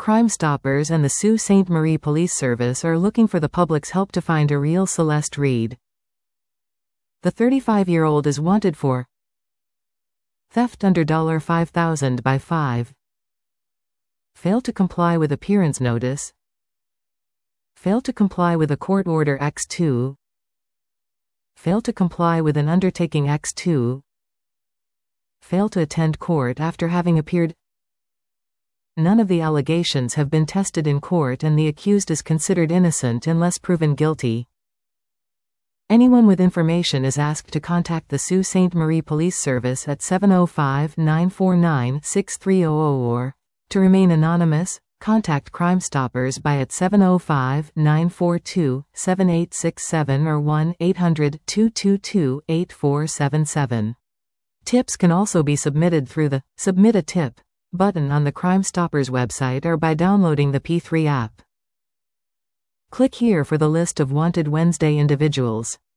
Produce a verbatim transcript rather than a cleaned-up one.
Crime Stoppers and the Sault Ste. Marie Police Service are looking for the public's help to find a real Celeste Reid. The thirty-five-year-old is wanted for theft under five thousand dollars by five. Fail to comply with appearance notice. Fail to comply with a court order by two. Fail to comply with an undertaking by two. Fail to attend court after having appeared. None of the allegations have been tested in court and the accused is considered innocent unless proven guilty. Anyone with information is asked to contact the Sault Ste. Marie Police Service at seven oh five, nine four nine, six three hundred or, to remain anonymous, contact Crime Stoppers by at seven oh five, nine four two, seven eight six seven or one eight hundred, two two two, eight four seven seven. Tips can also be submitted through the Submit a Tip button on the Crime Stoppers website or by downloading the P three app. Click here for the list of Wanted Wednesday individuals.